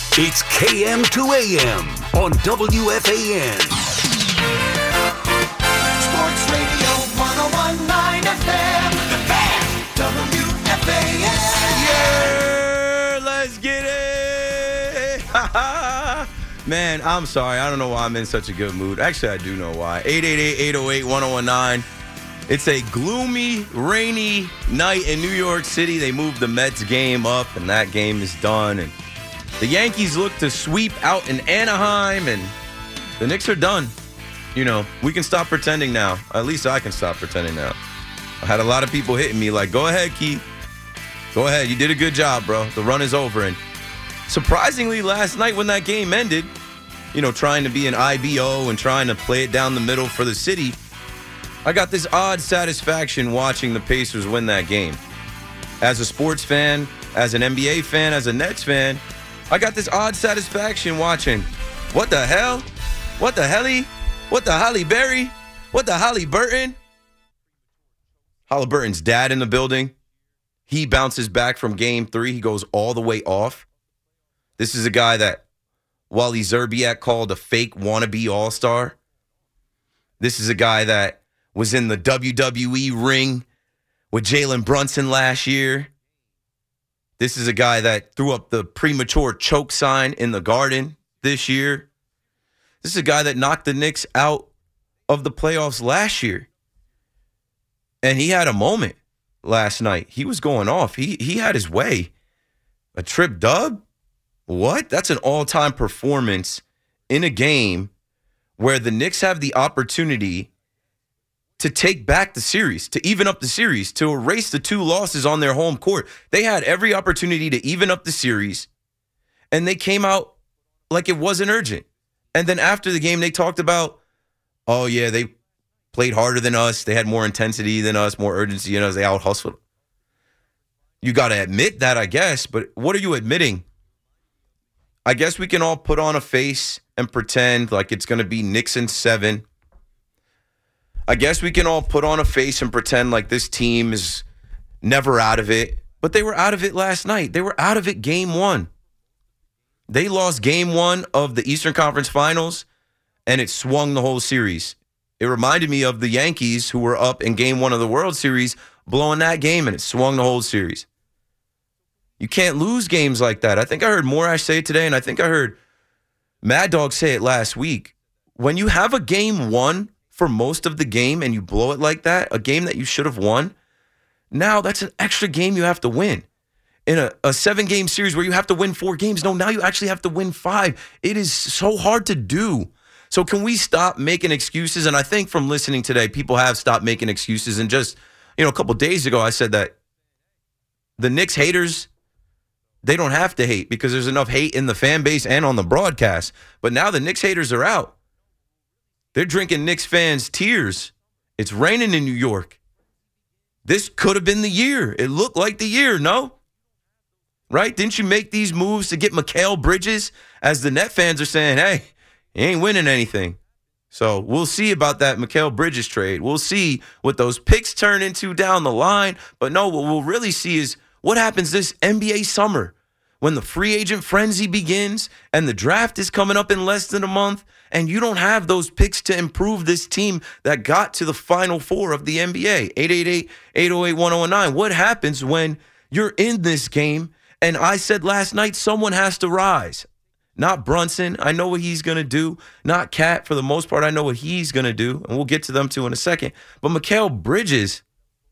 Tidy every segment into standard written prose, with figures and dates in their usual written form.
It's KM to AM on WFAN. Sports Radio 101.9 FM. The Fan. WFAN. Yeah, let's get it. Man, I'm sorry. I don't know why I'm in such a good mood. Actually, I do know why. 888-808-1019. It's a gloomy, rainy night in New York City. They moved the Mets game up, and that game is done. And the Yankees look to sweep out in Anaheim, and the Knicks are done. You know, we can stop pretending now. At least I can stop pretending now. I had a lot of people hitting me like, go ahead, Keith. Go ahead. You did a good job, bro. The run is over. And surprisingly, last night when that game ended, you know, trying to be an IBO and trying to play it down the middle for the city, I got this odd satisfaction watching the Pacers win that game. As a sports fan, as an NBA fan, as a Nets fan, I got this odd satisfaction watching. What the hell? What the helly? What the Holly Berry? What the Holly Burton? Halliburton's dad in the building. He bounces back from game 3. He goes all the way off. This is a guy that Wally Zerbiak called a fake wannabe all-star. This is a guy that was in the WWE ring with Jalen Brunson last year. This is a guy that threw up the premature choke sign in the Garden this year. This is a guy that knocked the Knicks out of the playoffs last year. And he had a moment last night. He was going off. He had his way. A trip dub? What? That's an all-time performance in a game where the Knicks have the opportunity to take back the series, to even up the series, to erase the 2 losses on their home court. They had every opportunity to even up the series, and they came out like it wasn't urgent. And then after the game, they talked about, oh, yeah, they played harder than us. They had more intensity than us, more urgency than us. They out-hustled. You got to admit that, I guess, but what are you admitting? I guess we can all put on a face and pretend like it's going to be Knicks in 7. I guess we can all put on a face and pretend like this team is never out of it. But they were out of it last night. They were out of it game 1. They lost game 1 of the Eastern Conference Finals, and it swung the whole series. It reminded me of the Yankees, who were up in game 1 of the World Series, blowing that game, and it swung the whole series. You can't lose games like that. I think I heard Morash say it today, and I think I heard Mad Dog say it last week. When you have a game 1 for most of the game and you blow it like that, a game that you should have won, now that's an extra game you have to win. In a 7-game series where you have to win 4 games, no, now you actually have to win 5. It is so hard to do. So can we stop making excuses? And I think from listening today, people have stopped making excuses. And just, you know, a couple days ago, I said that the Knicks haters, they don't have to hate because there's enough hate in the fan base and on the broadcast. But now the Knicks haters are out. They're drinking Knicks fans' tears. It's raining in New York. This could have been the year. It looked like the year, no? Right? Didn't you make these moves to get Mikal Bridges? As the Net fans are saying, hey, he ain't winning anything. So we'll see about that Mikal Bridges trade. We'll see what those picks turn into down the line. But no, what we'll really see is what happens this NBA summer when the free agent frenzy begins and the draft is coming up in less than a month and you don't have those picks to improve this team that got to the Final Four of the NBA. 888-808-1019. What happens when you're in this game? And I said last night, someone has to rise. Not Brunson. I know what he's going to do. Not Cat. For the most part, I know what he's going to do. And we'll get to them too in a second. But Mikal Bridges,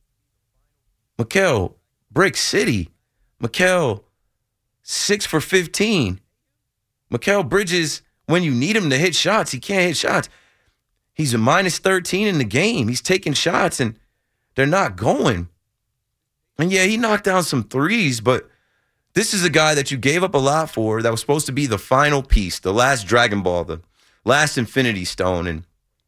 Mikal, Brick City, Mikal, 6 for 15. Mikal Bridges, when you need him to hit shots, he can't hit shots. He's a minus 13 in the game. He's taking shots, and they're not going. And, yeah, he knocked down some threes, but this is a guy that you gave up a lot for that was supposed to be the final piece, the last Dragon Ball, the last Infinity Stone. And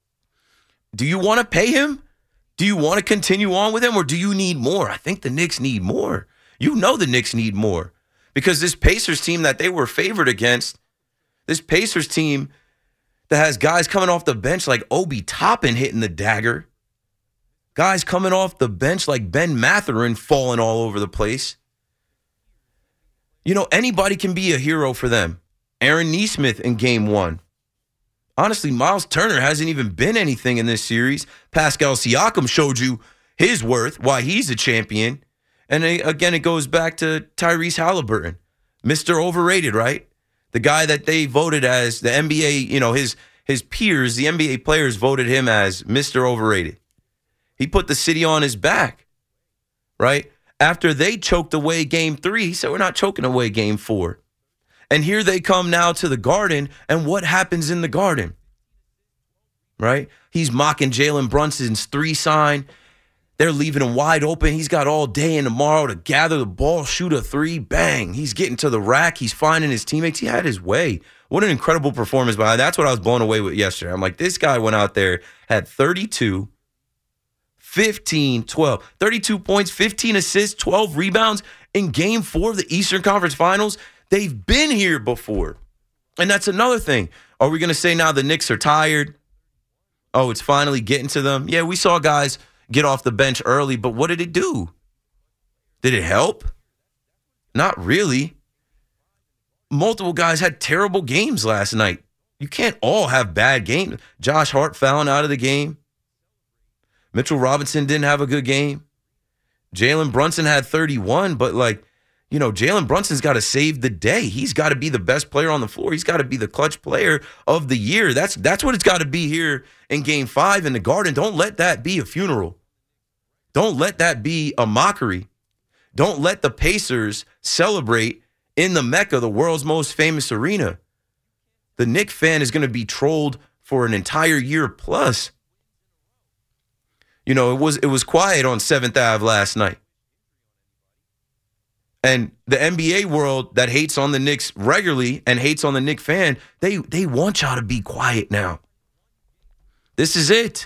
do you want to pay him? Do you want to continue on with him, or do you need more? I think the Knicks need more. You know the Knicks need more because this Pacers team that they were favored against, this Pacers team that has guys coming off the bench like Obi Toppin hitting the dagger, guys coming off the bench like Ben Mathurin falling all over the place. You know, anybody can be a hero for them. Aaron Nesmith in game 1. Honestly, Miles Turner hasn't even been anything in this series. Pascal Siakam showed you his worth, why he's a champion. And again, it goes back to Tyrese Halliburton, Mr. Overrated, right? The guy that they voted as the NBA, his peers, the NBA players voted him as Mr. Overrated. He put the city on his back, right? After they choked away game 3, he said, we're not choking away game 4. And here they come now to the Garden, and what happens in the Garden? Right? He's mocking Jalen Brunson's 3 sign. They're leaving him wide open. He's got all day and tomorrow to gather the ball, shoot a 3, bang. He's getting to the rack. He's finding his teammates. He had his way. What an incredible performance by him. That's what I was blown away with yesterday. I'm like, this guy went out there, had 32, 15, 12. 32 points, 15 assists, 12 rebounds in game 4 of the Eastern Conference Finals. They've been here before. And that's another thing. Are we going to say now the Knicks are tired? Oh, it's finally getting to them. Yeah, we saw guys get off the bench early, but what did it do? Did it help? Not really. Multiple guys had terrible games last night. You can't all have bad games. Josh Hart fouling out of the game. Mitchell Robinson didn't have a good game. Jalen Brunson had 31, but Jalen Brunson's got to save the day. He's got to be the best player on the floor. He's got to be the clutch player of the year. That's what it's got to be here in Game 5 in the Garden. Don't let that be a funeral. Don't let that be a mockery. Don't let the Pacers celebrate in the Mecca, the world's most famous arena. The Knicks fan is going to be trolled for an entire year plus. It was quiet on 7th Ave last night. And the NBA world that hates on the Knicks regularly and hates on the Knicks fan, they want y'all to be quiet now. This is it.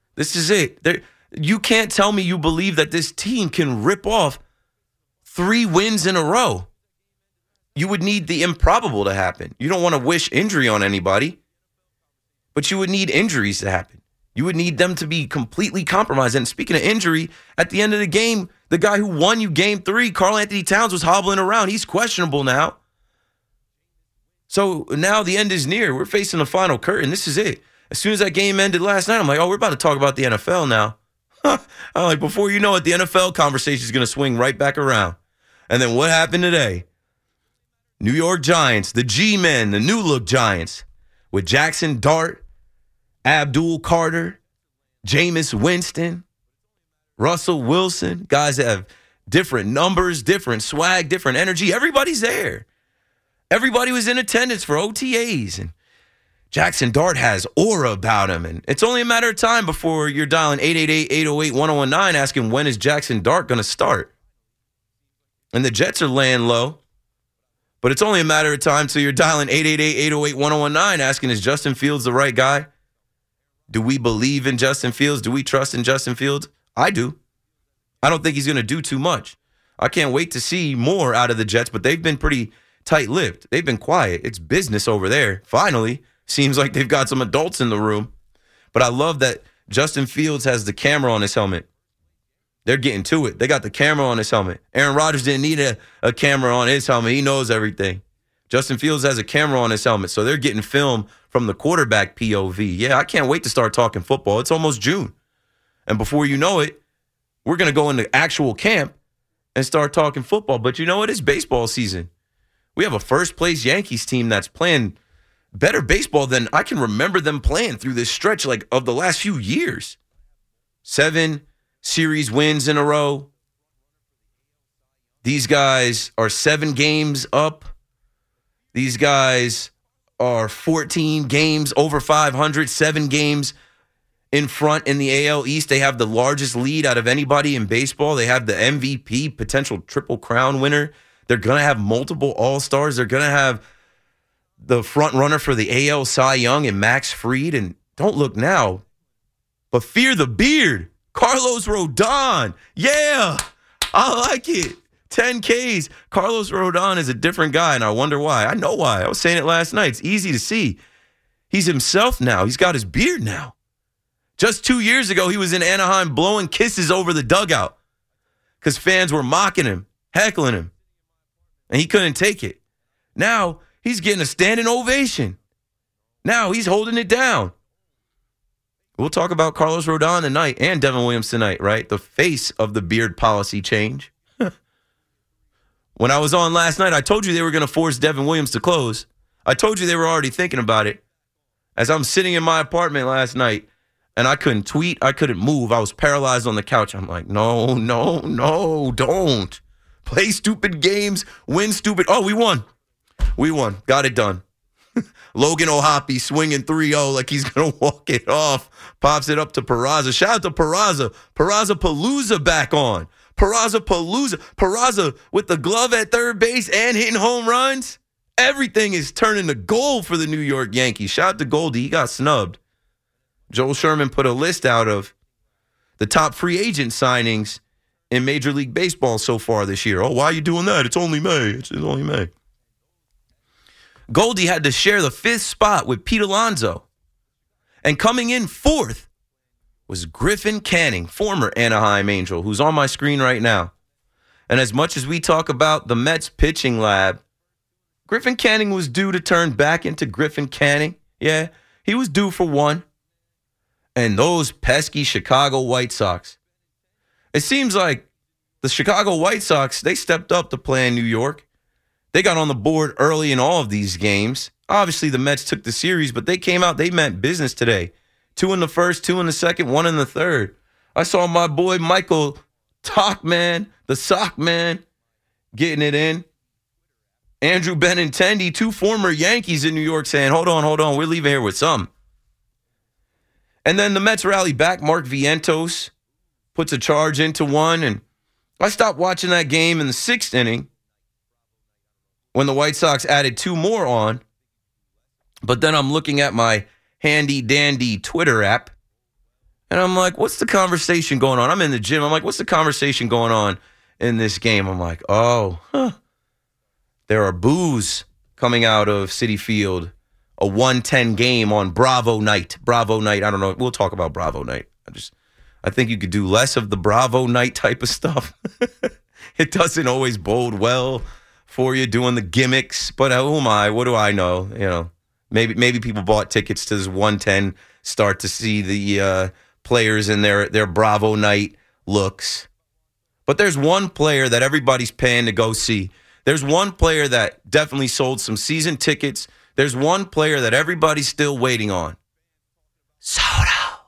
You can't tell me you believe that this team can rip off 3 wins in a row. You would need the improbable to happen. You don't want to wish injury on anybody, but you would need injuries to happen. You would need them to be completely compromised. And speaking of injury, at the end of the game, the guy who won you game 3, Karl Anthony Towns, was hobbling around. He's questionable now. So now the end is near. We're facing the final curtain. This is it. As soon as that game ended last night, I'm like, we're about to talk about the NFL now. I'm like, before you know it, the NFL conversation is going to swing right back around. And then what happened today? New York Giants, the G-Men, the new look Giants, with Jackson Dart, Abdul Carter, Jameis Winston, Russell Wilson, guys that have different numbers, different swag, different energy. Everybody's there. Everybody was in attendance for OTAs. And Jackson Dart has aura about him. And it's only a matter of time before you're dialing 888-808-1019 asking when is Jackson Dart going to start. And the Jets are laying low. But it's only a matter of time till you're dialing 888-808-1019 asking is Justin Fields the right guy? Do we believe in Justin Fields? Do we trust in Justin Fields? I do. I don't think he's going to do too much. I can't wait to see more out of the Jets, but they've been pretty tight-lipped. They've been quiet. It's business over there. Finally, seems like they've got some adults in the room. But I love that Justin Fields has the camera on his helmet. They're getting to it. They got the camera on his helmet. Aaron Rodgers didn't need a camera on his helmet. He knows everything. Justin Fields has a camera on his helmet, so they're getting film from the quarterback POV. Yeah, I can't wait to start talking football. It's almost June. And before you know it, we're going to go into actual camp and start talking football. But you know what? It's baseball season. We have a first-place Yankees team that's playing better baseball than I can remember them playing through this stretch of the last few years. 7 series wins in a row. These guys are 7 games up. These guys are 14 games over 500, 7 games in front in the AL East. They have the largest lead out of anybody in baseball. They have the MVP, potential Triple Crown winner. They're going to have multiple All-Stars. They're going to have the front runner for the AL Cy Young and Max Fried. And don't look now, but fear the beard. Carlos Rodon. Yeah, I like it. 10 Ks. Carlos Rodon is a different guy, and I wonder why. I know why. I was saying it last night. It's easy to see. He's himself now. He's got his beard now. Just 2 years ago, he was in Anaheim blowing kisses over the dugout because fans were mocking him, heckling him, and he couldn't take it. Now, He's getting a standing ovation. Now he's holding it down. We'll talk about Carlos Rodon tonight and Devin Williams tonight, right? The face of the beard policy change. When I was on last night, I told you they were going to force Devin Williams to close. I told you they were already thinking about it. As I'm sitting in my apartment last night, and I couldn't tweet, I couldn't move. I was paralyzed on the couch. I'm like, no, don't. Play stupid games, win stupid. Oh, we won. Got it done. Logan O'Hoppe swinging 3-0 like he's going to walk it off. Pops it up to Peraza. Shout out to Peraza. Peraza-Palooza back on. Peraza-Palooza. Peraza with the glove at third base and hitting home runs. Everything is turning to gold for the New York Yankees. Shout out to Goldie. He got snubbed. Joel Sherman put a list out of the top free agent signings in Major League Baseball so far this year. Oh, why are you doing that? It's only May. It's only May. Goldie had to share the 5th spot with Pete Alonso. And coming in 4th was Griffin Canning, former Anaheim Angel, who's on my screen right now. And as much as we talk about the Mets pitching lab, Griffin Canning was due to turn back into Griffin Canning. Yeah, he was due for one. And those pesky Chicago White Sox. It seems like the Chicago White Sox, they stepped up to play in New York. They got on the board early in all of these games. Obviously, the Mets took the series, but they came out, they meant business today. 2 in the first, 2 in the second, 1 in the third. I saw my boy Michael Talkman, the Sock Man, getting it in. Andrew Benintendi, 2 former Yankees in New York, saying, hold on, we're leaving here with some. And then the Mets rally back. Mark Vientos puts a charge into one, and I stopped watching that game in the 6th inning when the White Sox added 2 more on. But then I'm looking at my handy-dandy Twitter app, and I'm like, what's the conversation going on? I'm in the gym. I'm like, what's the conversation going on in this game? I'm like, there are boos coming out of Citi Field. A 110 game on Bravo Night. Bravo Night. I don't know. We'll talk about Bravo Night. I think you could do less of the Bravo Night type of stuff. It doesn't always bode well for you doing the gimmicks. But who am I? What do I know? You know, maybe people bought tickets to this 110 start to see the players in their Bravo Night looks. But there's one player that everybody's paying to go see. There's one player that definitely sold some season tickets. There's one player that everybody's still waiting on. Soto.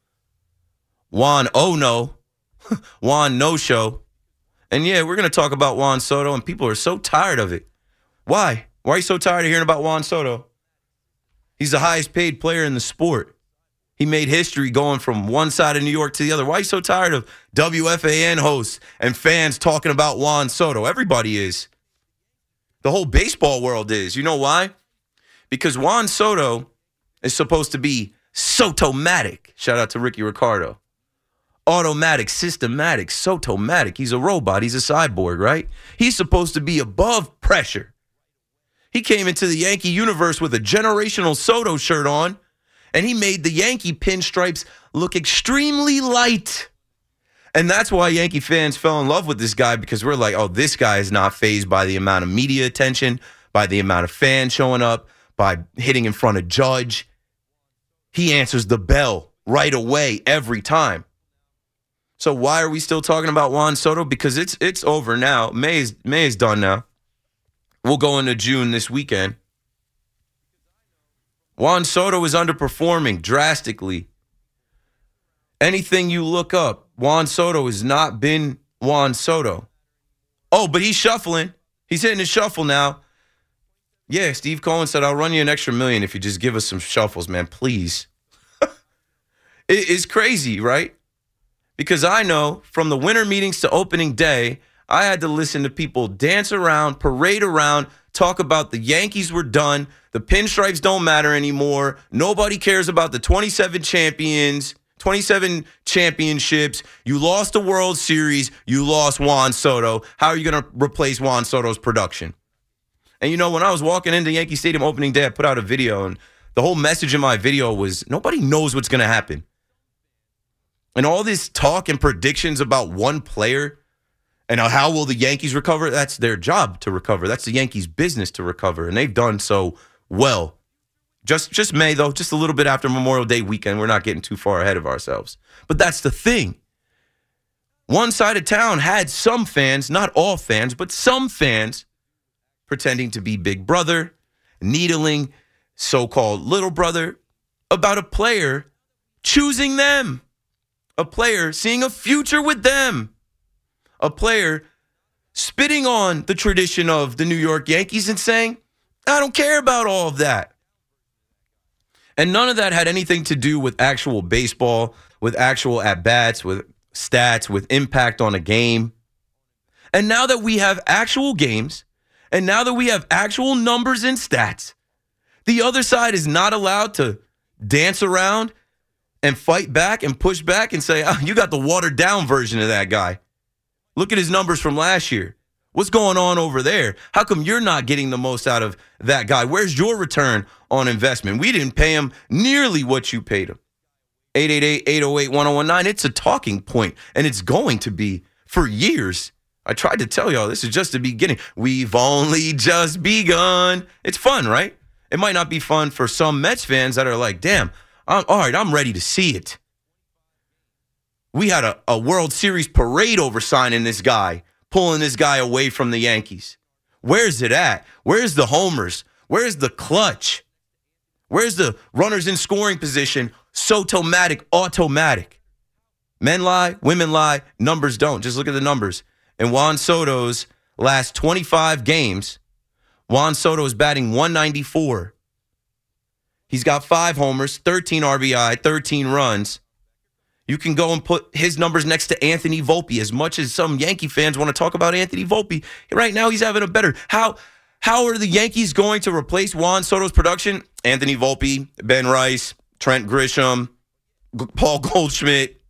Juan Ono. Juan No-Show. And yeah, we're going to talk about Juan Soto, and people are so tired of it. Why? Why are you so tired of hearing about Juan Soto? He's the highest paid player in the sport. He made history going from one side of New York to the other. Why are you so tired of WFAN hosts and fans talking about Juan Soto? Everybody is. The whole baseball world is. You know why? Because Juan Soto is supposed to be Sotomatic. Shout out to Ricky Ricardo. Automatic, systematic, Sotomatic. He's a robot. He's a cyborg, right? He's supposed to be above pressure. He came into the Yankee universe with a generational Soto shirt on, and he made the Yankee pinstripes look extremely light. And that's why Yankee fans fell in love with this guy, because we're like, oh, this guy is not fazed by the amount of media attention, by the amount of fans showing up, by hitting in front of Judge. He answers the bell right away every time. So why are we still talking about Juan Soto? Because it's over now. May is done now. We'll go into June this weekend. Juan Soto is underperforming drastically. Anything you look up, Juan Soto has not been Juan Soto. Oh, but he's shuffling. He's hitting his shuffle now. Yeah, Steve Cohen said, I'll run you an extra $1 million if you just give us some shuffles, man, please. It's crazy, right? Because I know from the winter meetings to opening day, I had to listen to people dance around, parade around, talk about the Yankees were done, the pinstripes don't matter anymore, nobody cares about the 27 championships, you lost the World Series, you lost Juan Soto. How are you going to replace Juan Soto's production? And, you know, when I was walking into Yankee Stadium opening day, I put out a video, and the whole message in my video was nobody knows what's going to happen. And all this talk and predictions about one player And how will the Yankees recover? That's their job to recover. That's the Yankees' business to recover, and they've done so well. Just May, though, just a little bit after Memorial Day weekend. We're not getting too far ahead of ourselves. But that's the thing. One side of town had some fans, not all fans, but some fans pretending to be big brother, needling so-called little brother about a player choosing them, a player seeing a future with them, a player spitting on the tradition of the New York Yankees and saying, I don't care about all of that. And none of that had anything to do with actual baseball, with actual at-bats, with stats, with impact on a game. And now that we have actual games, and now that we have actual numbers and stats, the other side is not allowed to dance around and fight back and push back and say, you got the watered-down version of that guy. Look at his numbers from last year. What's going on over there? How come you're not getting the most out of that guy? Where's your return on investment? We didn't pay him nearly what you paid him. 888-808-1019. It's a talking point, and it's going to be for years. I tried to tell y'all this is just the beginning. We've only just begun. It's fun, right? It might not be fun for some Mets fans that are like, damn, all right, I'm ready to see it. We had a World Series parade over signing this guy, pulling this guy away from the Yankees. Where's it at? Where's the homers? Where's the clutch? Where's the runners in scoring position? Sotomatic, automatic. Men lie, women lie, numbers don't. Just look at the numbers. In Juan Soto's last 25 games, Juan Soto is batting .194. He's got 5 homers, 13 RBI, 13 runs. You can go and put his numbers next to Anthony Volpe. As much as some Yankee fans want to talk about Anthony Volpe, right now he's having a better. How are the Yankees going to replace Juan Soto's production? Anthony Volpe, Ben Rice, Trent Grisham, Paul Goldschmidt.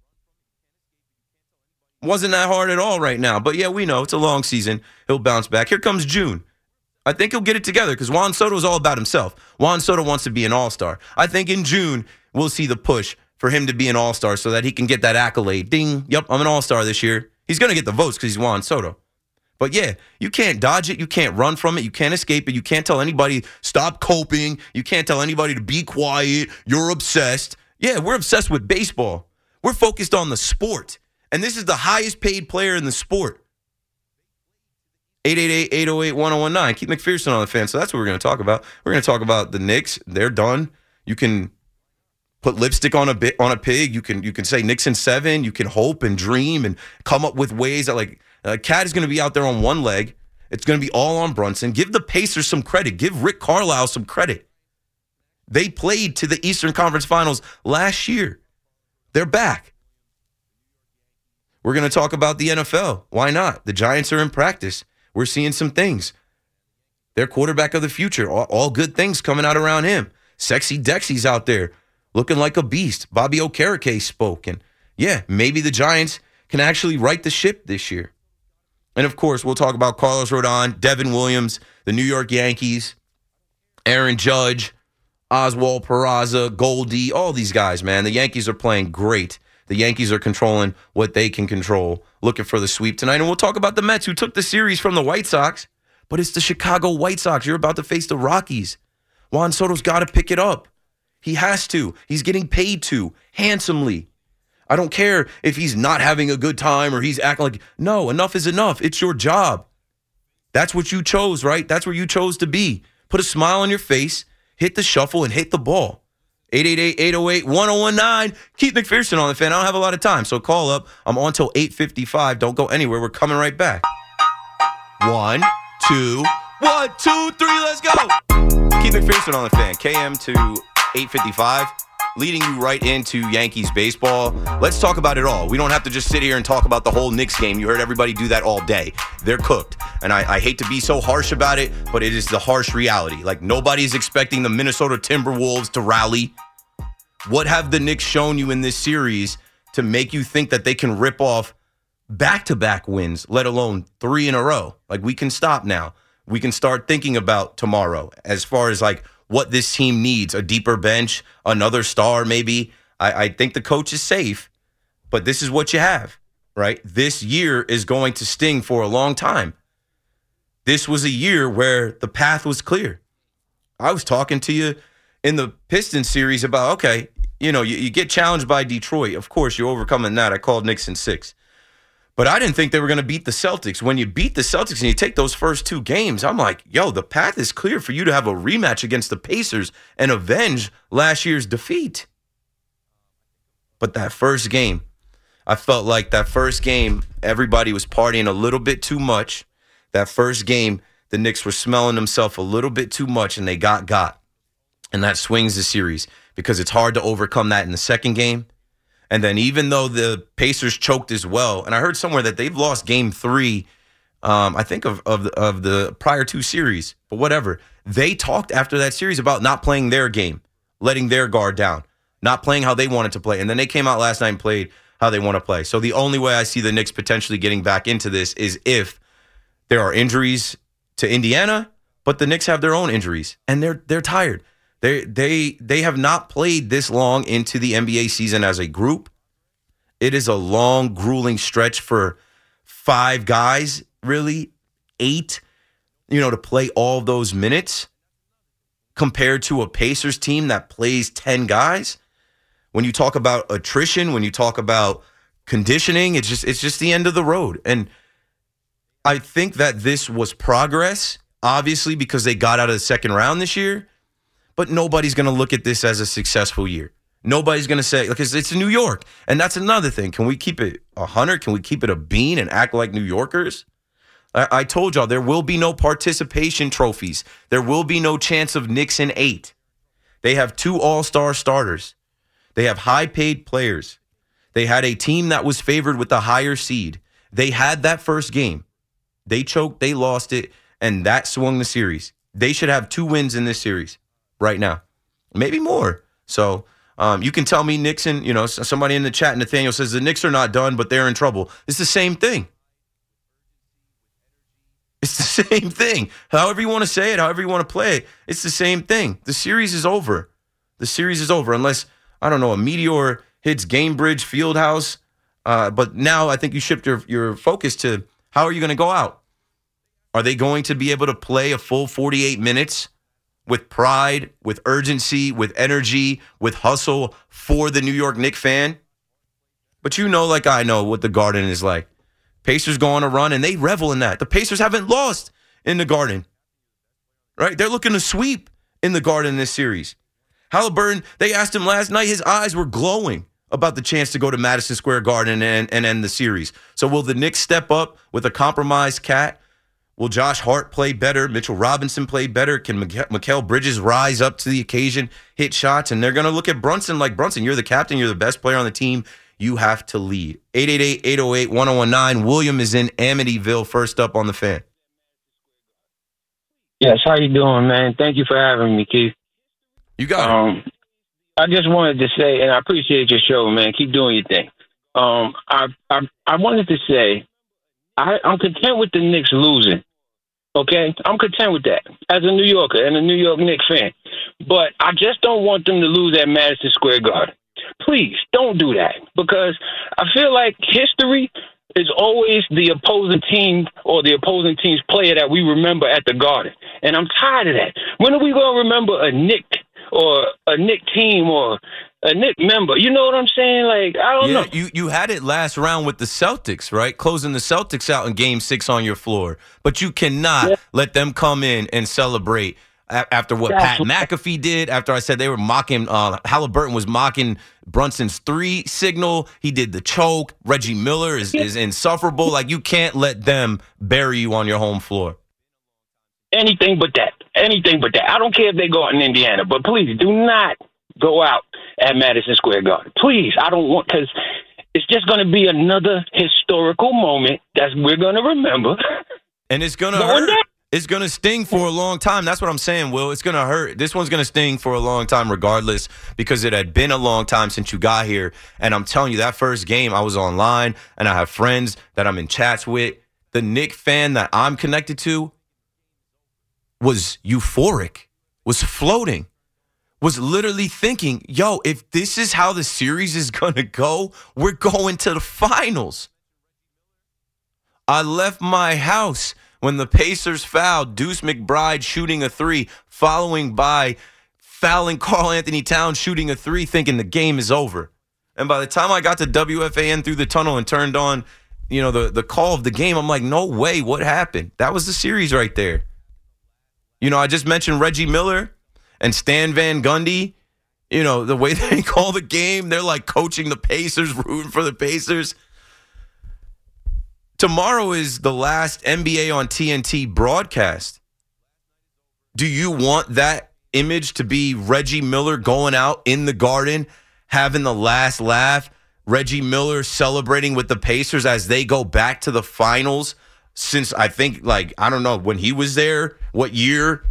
Wasn't that hard at all right now. But yeah, we know it's a long season. He'll bounce back. Here comes June. I think he'll get it together because Juan Soto is all about himself. Juan Soto wants to be an all-star. I think in June we'll see the push for him to be an all-star so that he can get that accolade. Ding, yep, I'm an all-star this year. He's going to get the votes because he's Juan Soto. But yeah, you can't dodge it. You can't run from it. You can't escape it. You can't tell anybody, stop coping. You can't tell anybody to be quiet. You're obsessed. Yeah, we're obsessed with baseball. We're focused on the sport. And this is the highest paid player in the sport. 888-808-1019. Keith McPherson on the Fan. So that's what we're going to talk about. We're going to talk about the Knicks. They're done. You can put lipstick on a pig. You can say Knicks in 7. You can hope and dream and come up with ways that Cat is going to be out there on one leg. It's going to be all on Brunson. Give the Pacers some credit. Give Rick Carlisle some credit. They played to the Eastern Conference Finals last year. They're back. We're going to talk about the NFL. Why not? The Giants are in practice. We're seeing some things. Their quarterback of the future. All good things coming out around him. Sexy Dexy's out there looking like a beast. Bobby Okereke spoke. And yeah, maybe the Giants can actually right the ship this year. And of course, we'll talk about Carlos Rodon, Devin Williams, the New York Yankees, Aaron Judge, Oswald Peraza, Goldie, all these guys, man. The Yankees are playing great. The Yankees are controlling what they can control, looking for the sweep tonight. And we'll talk about the Mets, who took the series from the White Sox. But it's the Chicago White Sox. You're about to face the Rockies. Juan Soto's got to pick it up. He has to. He's getting paid to, handsomely. I don't care if he's not having a good time or he's acting like, no, enough is enough. It's your job. That's what you chose, right? That's where you chose to be. Put a smile on your face, hit the shuffle, and hit the ball. 888-808-1019. Keith McPherson on the Fan. I don't have a lot of time, so call up. I'm on till 8:55. Don't go anywhere. We're coming right back. 1, 2, 1, 2, 3, let's go. Keith McPherson on the Fan. KM to 8:55. Leading you right into Yankees baseball. Let's talk about it all. We don't have to just sit here and talk about the whole Knicks game. You heard everybody do that all day. They're cooked. And I hate to be so harsh about it, but it is the harsh reality. Like, nobody's expecting the Minnesota Timberwolves to rally. What have the Knicks shown you in this series to make you think that they can rip off back-to-back wins, let alone 3 in a row? Like, we can stop now. We can start thinking about tomorrow as far as, like, what this team needs. A deeper bench, another star maybe. I think the coach is safe, but this is what you have. right? This year is going to sting for a long time. This was a year where the path was clear. I was talking to you in the Pistons series about, okay, you get challenged by Detroit. Of course, you're overcoming that. I called Knicks in 6. But I didn't think they were going to beat the Celtics. When you beat the Celtics and you take those first 2 games, I'm like, yo, the path is clear for you to have a rematch against the Pacers and avenge last year's defeat. But that first game, I felt like that first game, everybody was partying a little bit too much. That first game, the Knicks were smelling themselves a little bit too much, and they got. And that swings the series because it's hard to overcome that in the second game. And then even though the Pacers choked as well, and I heard somewhere that they've lost game 3, I think of the prior 2 series, but whatever. They talked after that series about not playing their game, letting their guard down, not playing how they wanted to play. And then they came out last night and played how they want to play. So the only way I see the Knicks potentially getting back into this is if there are injuries to Indiana, but the Knicks have their own injuries, and they're tired. They have not played this long into the NBA season as a group. It is a long, grueling stretch for 5 guys, really, 8, to play all those minutes compared to a Pacers team that plays 10 guys. When you talk about attrition, when you talk about conditioning, it's just the end of the road. And I think that this was progress, obviously, because they got out of the second round this year. But nobody's going to look at this as a successful year. Nobody's going to say, because it's New York. And that's another thing. Can we keep it 100? Can we keep it a bean and act like New Yorkers? I told y'all there will be no participation trophies. There will be no chance of Knicks in 8. They have 2 all-star starters. They have high-paid players. They had a team that was favored with the higher seed. They had that first game. They choked, they lost it, and that swung the series. They should have 2 wins in this series right now, maybe more. So you can tell me Knicks and, somebody in the chat, Nathaniel says the Knicks are not done, but they're in trouble. It's the same thing. It's the same thing. However you want to say it, however you want to play it, it's the same thing. The series is over. The series is over unless, I don't know, a meteor hits Gamebridge Fieldhouse. But now I think you shift your focus to how are you going to go out? Are they going to be able to play a full 48 minutes with pride, with urgency, with energy, with hustle for the New York Knicks fan? But like I know what the Garden is like. Pacers go on a run, and they revel in that. The Pacers haven't lost in the Garden, right? They're looking to sweep in the Garden this series. Halliburton, they asked him last night, his eyes were glowing about the chance to go to Madison Square Garden and end the series. So will the Knicks step up with a compromised Cat? Will Josh Hart play better? Mitchell Robinson play better? Can Mikal Bridges rise up to the occasion, hit shots? And they're going to look at Brunson like, Brunson, you're the captain. You're the best player on the team. You have to lead. 888-808-1019. William is in Amityville, first up on the Fan. Yes, how you doing, man? Thank you for having me, Keith. You got it. I just wanted to say, and I appreciate your show, man. Keep doing your thing. I wanted to say, I'm content with the Knicks losing. Okay? I'm content with that as a New Yorker and a New York Knicks fan. But I just don't want them to lose at Madison Square Garden. Please, don't do that. Because I feel like history is always the opposing team or the opposing team's player that we remember at the Garden. And I'm tired of that. When are we going to remember a Knick or a Knick team or a Knick member? You know what I'm saying? Like, I don't know. You had it last round with the Celtics, right? Closing the Celtics out in Game 6 on your floor. But you cannot let them come in and celebrate after what Pat McAfee did, after I said they were mocking, Halliburton was mocking Brunson's 3 signal. He did the choke. Reggie Miller is insufferable. Like, you can't let them bury you on your home floor. Anything but that. Anything but that. I don't care if they go out in Indiana, but please do not go out at Madison Square Garden. Please. I don't want, because it's just going to be another historical moment that we're going to remember. And it's going to hurt. It's going to sting for a long time. That's what I'm saying, Will. It's going to hurt. This one's going to sting for a long time regardless, because it had been a long time since you got here. And I'm telling you, that first game, I was online, and I have friends that I'm in chats with. The Knicks fan that I'm connected to was euphoric, was floating, was literally thinking, yo, if this is how the series is going to go, we're going to the finals. I left my house when the Pacers fouled Deuce McBride shooting a 3, following by fouling Karl Anthony Towns shooting a 3, thinking the game is over. And by the time I got to WFAN through the tunnel and turned on, the call of the game, I'm like, no way, what happened? That was the series right there. I just mentioned Reggie Miller and Stan Van Gundy. The way they call the game, they're like coaching the Pacers, rooting for the Pacers. Tomorrow is the last NBA on TNT broadcast. Do you want that image to be Reggie Miller going out in the Garden, having the last laugh? Reggie Miller celebrating with the Pacers as they go back to the finals since I think, I don't know, when he was there, what year?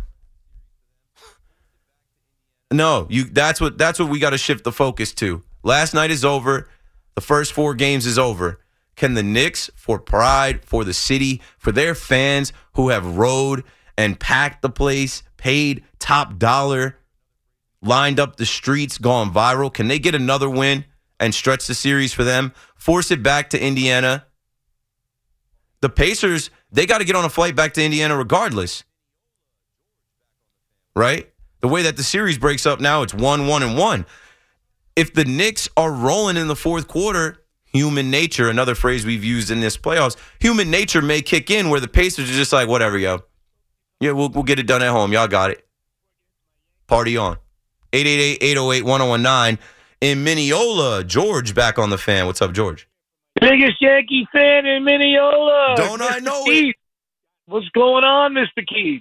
No, that's what we got to shift the focus to. Last night is over. The first 4 games is over. Can the Knicks, for pride, for the city, for their fans who have rode and packed the place, paid top dollar, lined up the streets, gone viral, can they get another win and stretch the series for them, force it back to Indiana? The Pacers, they got to get on a flight back to Indiana regardless, right? The way that the series breaks up now, it's 1-1-1. If the Knicks are rolling in the fourth quarter, human nature, another phrase we've used in this playoffs, human nature may kick in where the Pacers are just like, whatever, yo. Yeah, we'll get it done at home. Y'all got it. Party on. 888-808-1019. In Mineola, George back on the fan. What's up, George? Biggest Yankee fan in Mineola. Don't I know it? What's going on, Mr. Keith?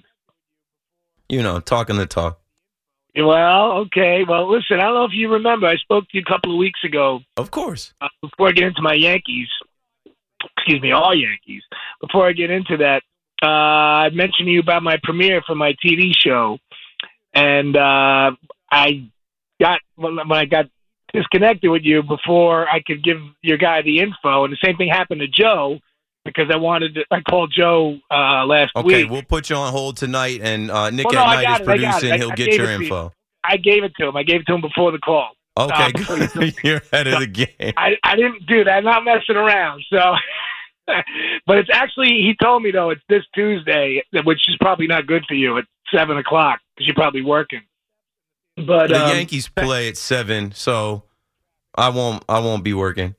Talking the talk. Well, okay. Well, listen, I don't know if you remember. I spoke to you a couple of weeks ago. Of course. Before I get into my Yankees, all Yankees. Before I get into that, I mentioned to you about my premiere for my TV show. And when I got disconnected with you before I could give your guy the info, and the same thing happened to Joe. Because I called Joe last week. Okay, we'll put you on hold tonight, and Nick at Night is producing. He'll get your info. I gave it to him. I gave it to him before the call. Okay, good. You're ahead of the game. I didn't do that. I'm not messing around. So, but it's actually, he told me, though, it's this Tuesday, which is probably not good for you, at 7 o'clock, because you're probably working. But the Yankees play at 7, so I won't be working.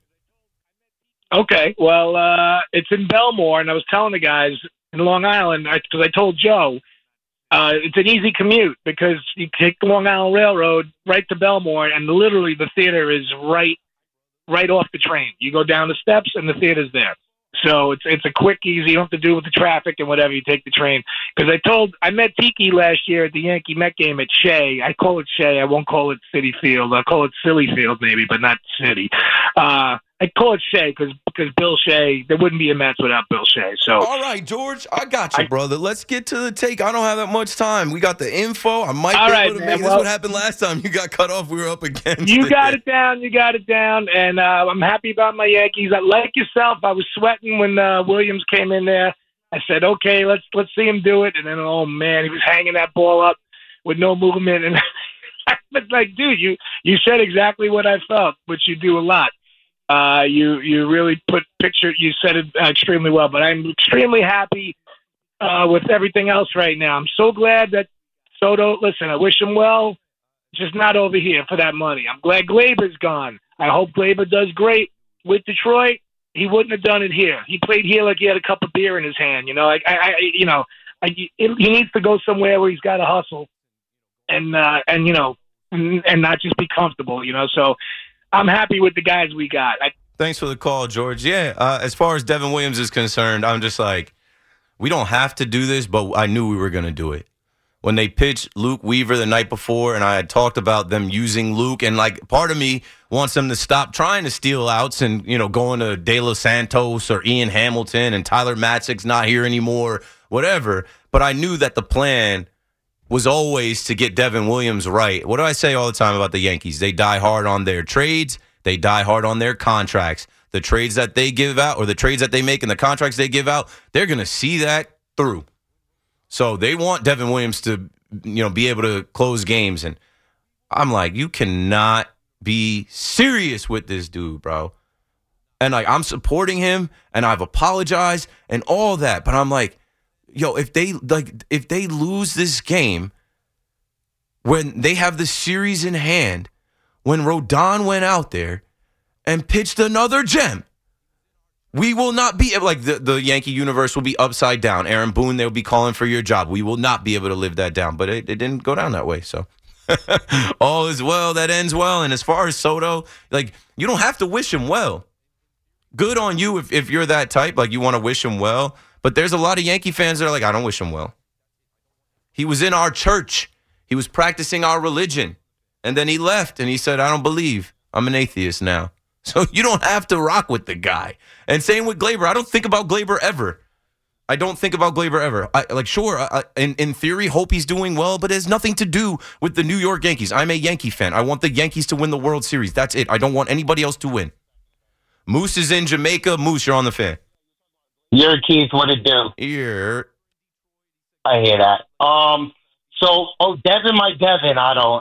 Okay, well, it's in Belmore, and I was telling the guys in Long Island, because I told Joe, it's an easy commute because you take the Long Island Railroad right to Belmore, and literally the theater is right off the train. You go down the steps, and the theater's there. So it's a quick, easy. You don't have to do with the traffic and whatever. You take the train. Because I met Tiki last year at the Yankee Met game at Shea. I call it Shea. I won't call it City Field. I'll call it Silly Field maybe, but not City. I call it Shea because Bill Shea, there wouldn't be a Mets without Bill Shea. So, all right, George, I got you, brother. Let's get to the take. I don't have that much time. We got the info. I might be able to make this. What happened last time? You got cut off. We were up against You got it down. And I'm happy about my Yankees. Like yourself, I was sweating when Williams came in there. I said, okay, let's see him do it. And then, oh, man, he was hanging that ball up with no movement. And but like, dude, you said exactly what I felt, which you do a lot. You really you said it extremely well, but I'm extremely happy with everything else right now. I'm so glad that Soto, listen, I wish him well, just not over here for that money. I'm glad Gleyber's gone. I hope Gleyber does great with Detroit. He wouldn't have done it here. He played here like he had a cup of beer in his hand. He needs to go somewhere where he's got to hustle and not just be comfortable, So I'm happy with the guys we got. Thanks for the call, George. Yeah, as far as Devin Williams is concerned, I'm just like, we don't have to do this, but I knew we were going to do it. When they pitched Luke Weaver the night before, and I had talked about them using Luke, and part of me wants them to stop trying to steal outs and, going to De Los Santos or Ian Hamilton, and Tyler Matzek's not here anymore, whatever. But I knew that the plan was always to get Devin Williams right. What do I say all the time about the Yankees? They die hard on their trades. They die hard on their contracts. The trades that they give out or the trades that they make and the contracts they give out, they're going to see that through. So they want Devin Williams to, be able to close games. And I'm like, you cannot be serious with this dude, bro. And like I'm supporting him and I've apologized and all that. But I'm like, yo, if they lose this game when they have the series in hand, when Rodon went out there and pitched another gem, we will not be like the Yankee universe will be upside down. Aaron Boone, they'll be calling for your job. We will not be able to live that down. But it didn't go down that way. So all is well that ends well. And as far as Soto, like you don't have to wish him well. Good on you if you're that type, like you want to wish him well. But there's a lot of Yankee fans that are like, I don't wish him well. He was in our church. He was practicing our religion. And then he left and he said, I don't believe. I'm an atheist now. So you don't have to rock with the guy. And same with Gleyber. I don't think about Gleyber ever. In theory, hope he's doing well, but it has nothing to do with the New York Yankees. I'm a Yankee fan. I want the Yankees to win the World Series. That's it. I don't want anybody else to win. Moose is in Jamaica. Moose, you're on the fan. You're Keith. What it do? Here. I hear that. Devin, my Devin.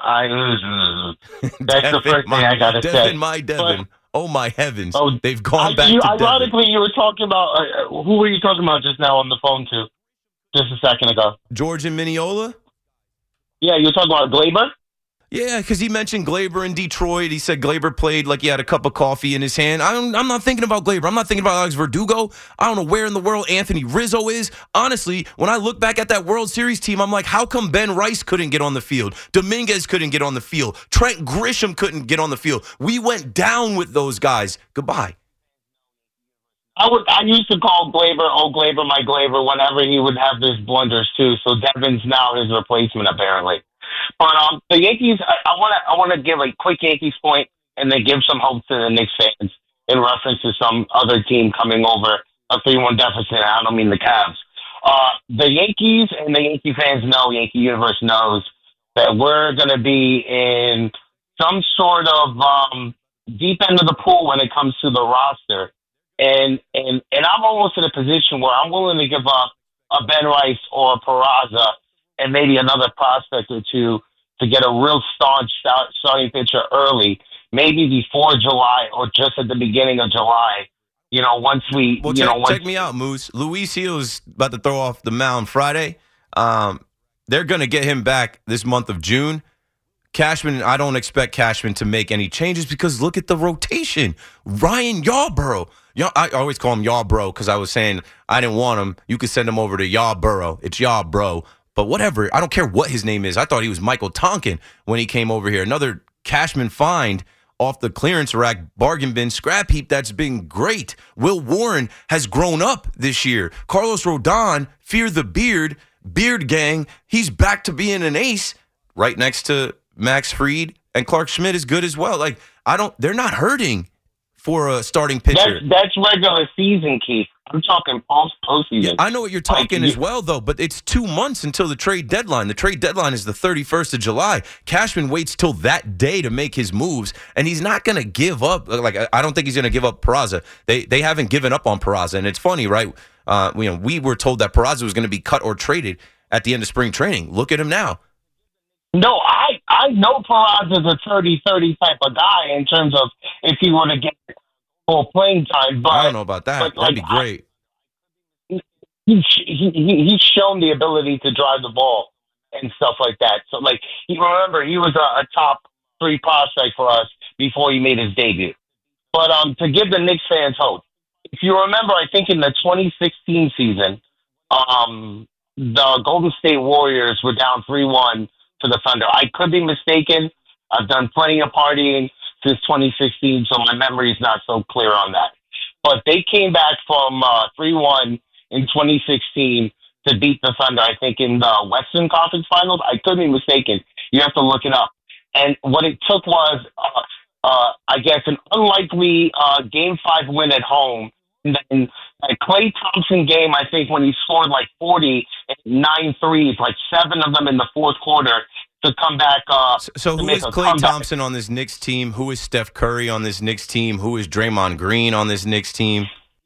That's the first thing I gotta say. Devin, my Devin. Oh my heavens! They've gone back to ironically, Devin. you were talking about who were you talking about just now on the phone to? Just a second ago. George and Mineola? Yeah, you were talking about Gleyber? Yeah, because he mentioned Gleyber in Detroit. He said Gleyber played like he had a cup of coffee in his hand. I'm not thinking about Gleyber. I'm not thinking about Alex Verdugo. I don't know where in the world Anthony Rizzo is. Honestly, when I look back at that World Series team, I'm like, how come Ben Rice couldn't get on the field? Dominguez couldn't get on the field. Trent Grisham couldn't get on the field. We went down with those guys. Goodbye. I used to call Gleyber, my Gleyber, whenever he would have his blunders too. So Devin's now his replacement, apparently. But the Yankees, I want to give a quick Yankees point and then give some hope to the Knicks fans in reference to some other team coming over a 3-1 deficit. I don't mean the Cavs. The Yankees and the Yankee fans know, Yankee Universe knows that we're going to be in some sort of deep end of the pool when it comes to the roster. And I'm almost in a position where I'm willing to give up a Ben Rice or a Peraza and maybe another prospect or two to get a real staunch starting pitcher early, maybe before July or just at the beginning of July. You know, once we... Well, check me out, Moose. Luis Gil's about to throw off the mound Friday. They're going to get him back this month of June. Cashman, I don't expect Cashman to make any changes because look at the rotation. Ryan Yarbrough. I always call him Yarbrough because I was saying I didn't want him. You could send him over to Yarbrough. It's Yarbrough. But whatever. I don't care what his name is. I thought he was Michael Tonkin when he came over here. Another Cashman find off the clearance rack, bargain bin, scrap heap. That's been great. Will Warren has grown up this year. Carlos Rodon, fear the beard gang. He's back to being an ace right next to Max Fried, and Clark Schmidt is good as well. Like, they're not hurting for a starting pitcher. That's regular season, Keith. I'm talking postseason. Yeah, I know what you're talking as well, though, but it's 2 months until the trade deadline. The trade deadline is the 31st of July. Cashman waits till that day to make his moves, and he's not going to give up. Like, I don't think he's going to give up Peraza. They haven't given up on Peraza, and it's funny, right? We were told that Peraza was going to be cut or traded at the end of spring training. Look at him now. No, I know Peraza's a 30-30 type of guy in terms of if he were to get full playing time. But I don't know about that. That'd be great. He's shown the ability to drive the ball and stuff like that. So, like, remember, he was a top 3 prospect for us before he made his debut. But to give the Knicks fans hope, if you remember, I think in the 2016 season, the Golden State Warriors were down 3-1 to the Thunder. I could be mistaken. I've done plenty of partying since 2016, so my memory is not so clear on that. But they came back from 3-1 in 2016 to beat the Thunder, I think, in the Western Conference Finals. I could be mistaken. You have to look it up. And what it took was, I guess, an unlikely Game 5 win at home. And then a Klay Thompson game, I think, when he scored like 40 and 9 threes, like 7 of them in the fourth quarter to come back. So who is Klay Thompson on this Knicks team? Who is Steph Curry on this Knicks team? Who is Draymond Green on this Knicks team?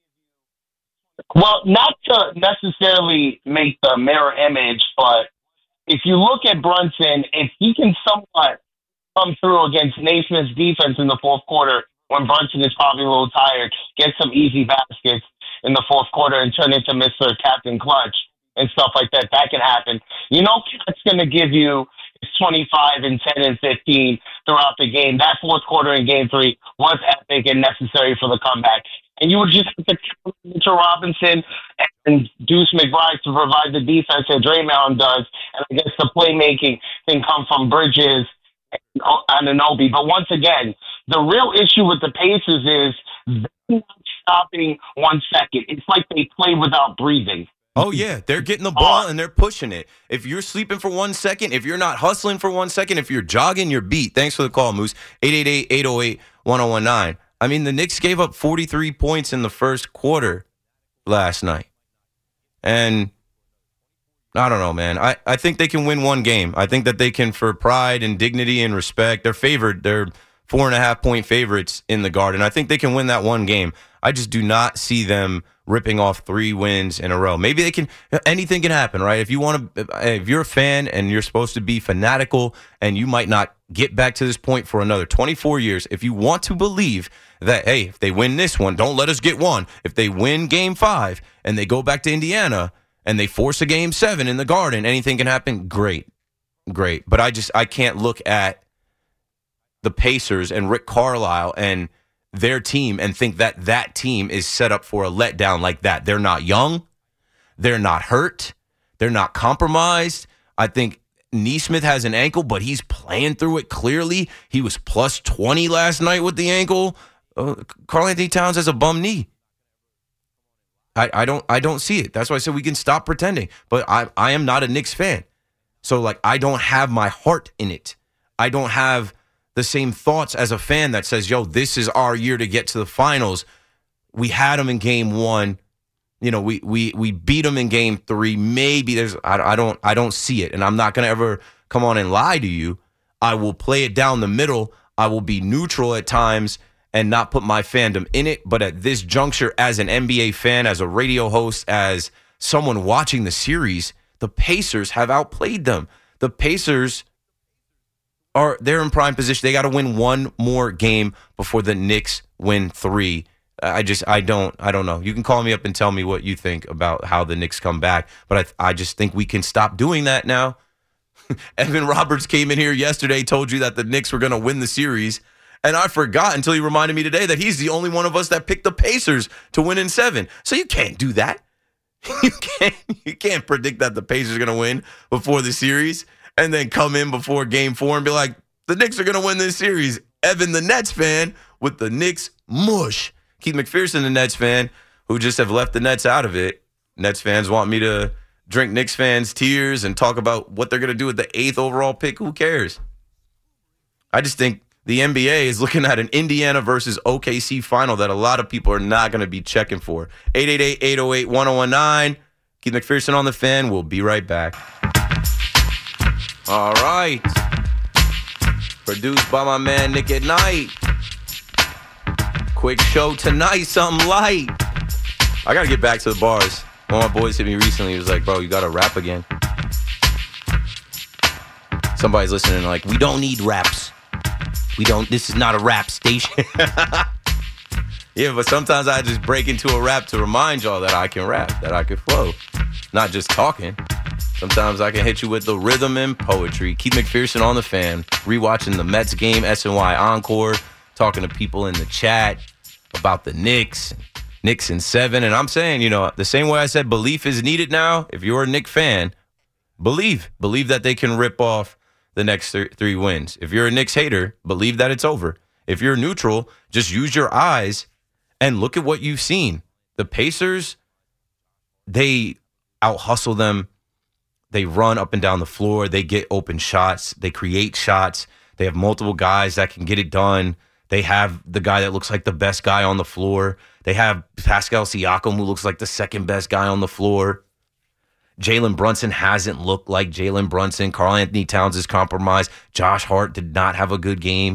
Well, not to necessarily make the mirror image, but if you look at Brunson, if he can somewhat come through against Naismith's defense in the fourth quarter when Brunson is probably a little tired, get some easy baskets in the fourth quarter and turn into Mr. Captain Clutch and stuff like that. That can happen. You know, Cat's going to give you 25 and 10 and 15 throughout the game. That fourth quarter in Game 3 was epic and necessary for the comeback. And you would just have to count Mitchell Robinson and Deuce McBride to provide the defense that Draymond does. And I guess the playmaking can come from Bridges and Anunoby. But once again, the real issue with the Pacers is they're not stopping 1 second. It's like they play without breathing. Oh, yeah. They're getting the ball and they're pushing it. If you're sleeping for 1 second, if you're not hustling for 1 second, if you're jogging, you're beat. Thanks for the call, Moose. 888-808-1019. I mean, the Knicks gave up 43 points in the first quarter last night. And I don't know, man. I think they can win one game. I think that they can, for pride and dignity and respect, they're favored. They're 4.5-point favorites in the Garden. I think they can win that one game. I just do not see them ripping off 3 wins in a row. Maybe they can. Anything can happen, right? If you're a fan and you're supposed to be fanatical, and you might not get back to this point for another 24 years. If you want to believe that, hey, if they win this one, don't let us get one. If they win Game 5 and they go back to Indiana and they force a Game 7 in the Garden, anything can happen. Great. But I can't look at the Pacers and Rick Carlisle and their team and think that that team is set up for a letdown like that. They're not young. They're not hurt. They're not compromised. I think Nesmith has an ankle, but he's playing through it clearly. He was plus 20 last night with the ankle. Karl-Anthony Towns has a bum knee. I don't see it. That's why I said we can stop pretending. But I am not a Knicks fan. So, like, I don't have my heart in it. I don't have the same thoughts as a fan that says, yo, this is our year to get to the finals. We had them in Game 1. You know, we beat them in Game 3. Maybe I don't see it. And I'm not going to ever come on and lie to you. I will play it down the middle. I will be neutral at times and not put my fandom in it. But at this juncture, as an NBA fan, as a radio host, as someone watching the series, the Pacers have outplayed them. The Pacers they're in prime position. They got to win one more game before the Knicks win 3. I don't know. You can call me up and tell me what you think about how the Knicks come back, but I just think we can stop doing that now. Evan Roberts came in here yesterday, told you that the Knicks were going to win the series, and I forgot until he reminded me today that he's the only one of us that picked the Pacers to win in 7. So you can't do that. You can't predict that the Pacers are going to win before the series and then come in before Game 4 and be like, the Knicks are going to win this series. Evan, the Nets fan, with the Knicks mush. Keith McPherson, the Nets fan, who just have left the Nets out of it. Nets fans want me to drink Knicks fans' tears and talk about what they're going to do with the 8th overall pick. Who cares? I just think the NBA is looking at an Indiana versus OKC final that a lot of people are not going to be checking for. 888-808-1019. Keith McPherson on the Fan. We'll be right back. All right. Produced by my man Nick at Night. Quick show tonight, something light. I got to get back to the bars. One of my boys hit me recently. He was like, bro, you got to rap again. Somebody's listening like, we don't need raps. This is not a rap station. Yeah, but sometimes I just break into a rap to remind y'all that I can rap, that I can flow. Not just talking. Sometimes I can hit you with the rhythm and poetry. Keith McPherson on the Fan, rewatching the Mets game, SNY Encore, talking to people in the chat about the Knicks in 7. And I'm saying, the same way I said belief is needed now, if you're a Knicks fan, believe that they can rip off the next 3 wins. If you're a Knicks hater, believe that it's over. If you're neutral, just use your eyes and look at what you've seen. The Pacers, they out-hustle them. They run up and down the floor. They get open shots. They create shots. They have multiple guys that can get it done. They have the guy that looks like the best guy on the floor. They have Pascal Siakam, who looks like the second best guy on the floor. Jalen Brunson hasn't looked like Jalen Brunson. Karl-Anthony Towns is compromised. Josh Hart did not have a good game.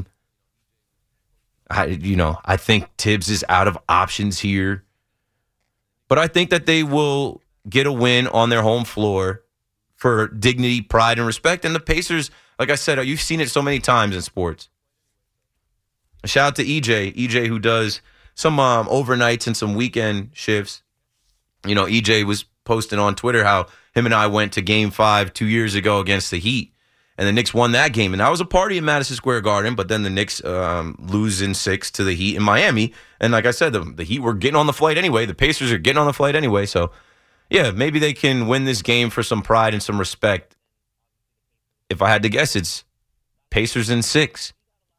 I think Tibbs is out of options here. But I think that they will get a win on their home floor for dignity, pride, and respect. And the Pacers, like I said, you've seen it so many times in sports. Shout out to EJ who does some overnights and some weekend shifts. You know, EJ was posting on Twitter how him and I went to Game 5 2 years ago against the Heat, and the Knicks won that game. And that was a party in Madison Square Garden, but then the Knicks lose in 6 to the Heat in Miami. And like I said, the Heat were getting on the flight anyway. The Pacers are getting on the flight anyway. So, yeah, maybe they can win this game for some pride and some respect. If I had to guess, it's Pacers in 6.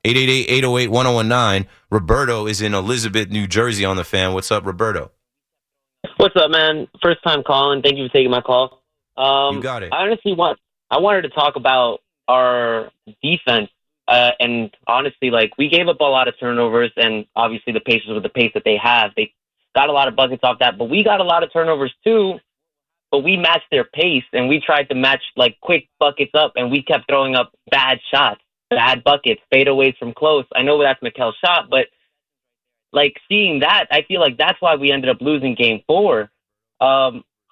888-808-1019. Roberto is in Elizabeth, New Jersey on the Fan. What's up, Roberto? What's up, man? First time calling. Thank you for taking my call. You got it. I wanted to talk about our defense. And honestly, like, we gave up a lot of turnovers, and obviously the Pacers with the pace that they have, they got a lot of buckets off that, but we got a lot of turnovers too. But we matched their pace, and we tried to match like quick buckets up, and we kept throwing up bad shots, bad buckets, fadeaways from close. I know that's Mikal's shot, but like seeing that, I feel like that's why we ended up losing Game 4. I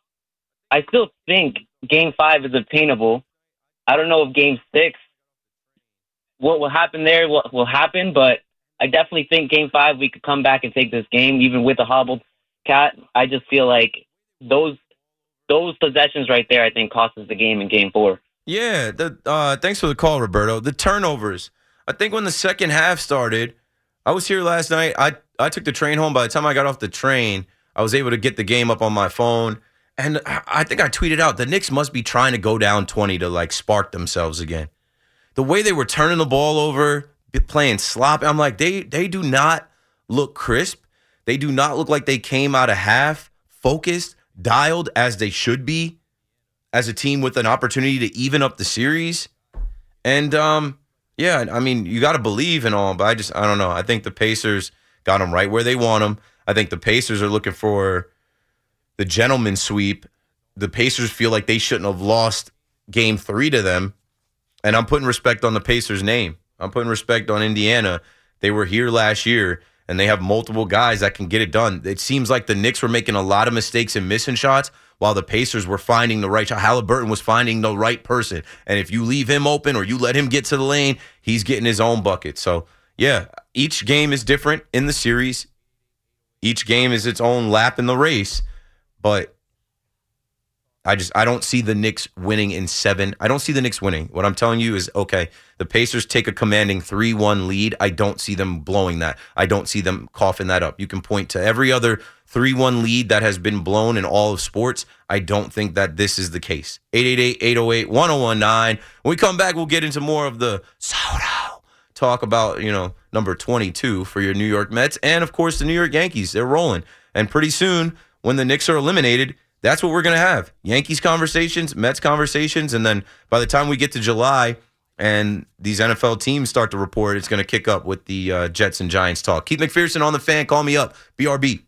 still think Game 5 is obtainable. I don't know if Game 6, what will happen there will happen, but I definitely think Game 5 we could come back and take this game, even with a hobbled cat. I just feel like those possessions right there, I think, cost us the game in Game 4. Yeah, thanks for the call, Roberto. The turnovers. I think when the second half started, I was here last night. I took the train home. By the time I got off the train, I was able to get the game up on my phone. And I think I tweeted out, the Knicks must be trying to go down 20 to, like, spark themselves again. The way they were turning the ball over, playing slop, I'm like, they do not look crisp. They do not look like they came out of half focused, dialed as they should be as a team with an opportunity to even up the series. And, yeah, I mean, you got to believe in all, but I don't know. I think the Pacers got them right where they want them. I think the Pacers are looking for the gentleman's sweep. The Pacers feel like they shouldn't have lost Game 3 to them. And I'm putting respect on the Pacers' name. I'm putting respect on Indiana. They were here last year, and they have multiple guys that can get it done. It seems like the Knicks were making a lot of mistakes and missing shots while the Pacers were finding the right shot. Halliburton was finding the right person. And if you leave him open or you let him get to the lane, he's getting his own bucket. So, yeah, each game is different in the series. Each game is its own lap in the race. But I don't see the Knicks winning in 7. I don't see the Knicks winning. What I'm telling you is, okay, the Pacers take a commanding 3-1 lead. I don't see them blowing that. I don't see them coughing that up. You can point to every other 3-1 lead that has been blown in all of sports. I don't think that this is the case. 888-808-1019. When we come back, we'll get into more of the Soto talk about, number 22 for your New York Mets. And, of course, the New York Yankees. They're rolling. And pretty soon, when the Knicks are eliminated, that's what we're going to have. Yankees conversations, Mets conversations, and then by the time we get to July and these NFL teams start to report, it's going to kick up with the Jets and Giants talk. Keith McPherson on the Fan. Call me up. BRB.